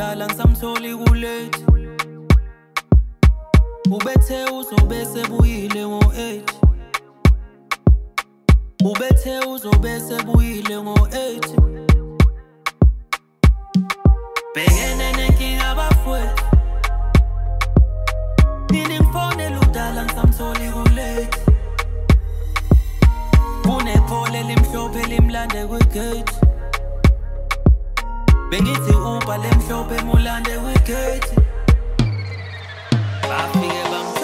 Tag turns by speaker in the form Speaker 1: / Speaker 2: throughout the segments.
Speaker 1: udala ngisamtholi kulate. Ubethe uzobe sebuyile ngo-8. Ubethe uzobe sebuyile ngo-8. Bhekene nenkinga bafowethu. Nini ngifonela udala ngisamtholi kulate. Kunephole limhlophe limlande kwigate. Bengithi uba lemhlophe mulande kwigate. Bafike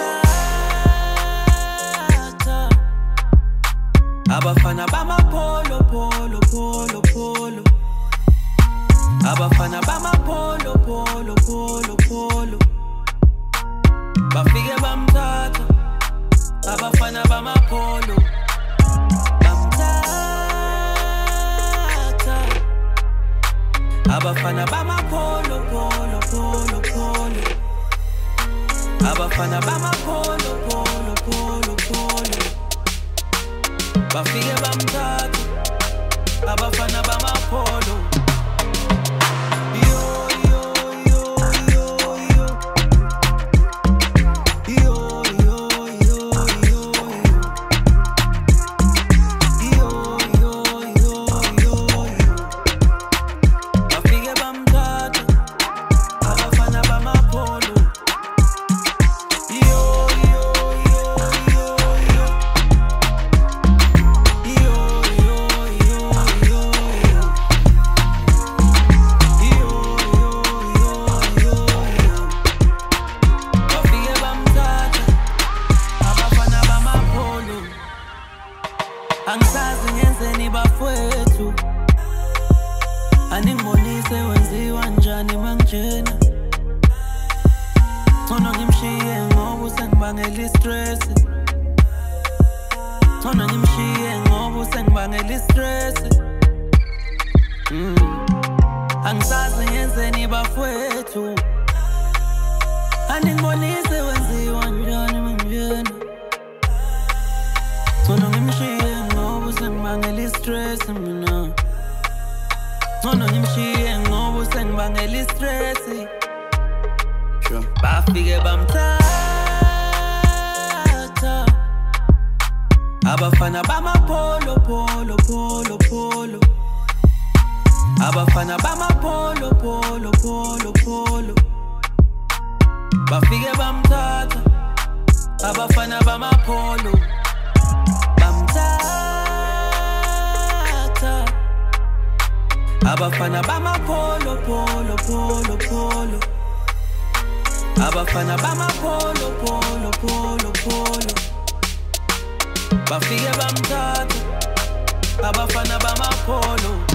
Speaker 1: bamthatha abafana bamapolo polo polo polo. Abafana bamapolo polo polo polo. Bafike bamthatha abafana bamapolo. Bamthatha abafana bamapolo polo polo polo. Abafana bamapolo polo polo polo. Bafike bamthatha abafana bamapolo. Yo yo yo yo yo. Yo yo yo yo yo. Yo yo yo yo yo. Bafike bamthatha abafana bamapolo. Angisazi ngenzeni bafowethu. Aningibonise wenziwa njani mangijena. Ngcono ngimshiye ngoba usengibangela istress. Ngcono ngimshiye ngoba usengibangela istress. Angisazi ngenzeni bafowethu. Aningibonise wenziwa njani mangijena. Ngcono ngimshiye ngoba usengibangela istress mina. Ngcono ngimshiye ngoba usengibangela istress. Sure. Bafike bamthatha abafana bamapolo polo polo polo. Abafana bamapolo polo polo polo. Bafike bamthatha abafana bamapolo. Bamthatha abafana bamapolo polo polo polo. Abafana bamapolo polo polo polo. Bafike bamthatha abafana bamapolo.